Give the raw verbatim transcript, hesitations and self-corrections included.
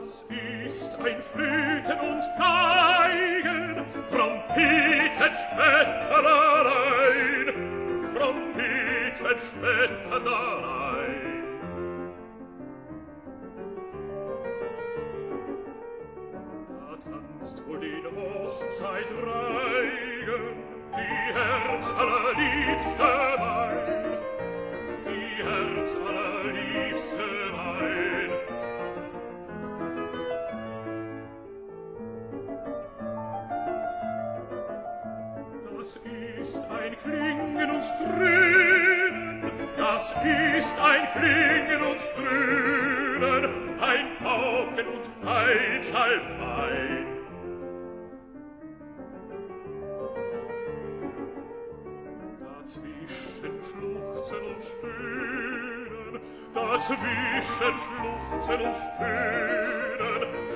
Das ist ein Flöten und Geigen, Trompeten, Spötterlein, Trompeten, Spötterlein. Da tanzt wohl die Hochzeit Reigen, die Herz allerliebste mein, die Herz allerliebste mein. Das ist ein Klingen und Dröhnen, das ist ein Klingen und Dröhnen, ein Pauken und ein Schalmein. Dazwischen Schluchzen und Stöhnen, dazwischen Schluchzen und Stöhnen,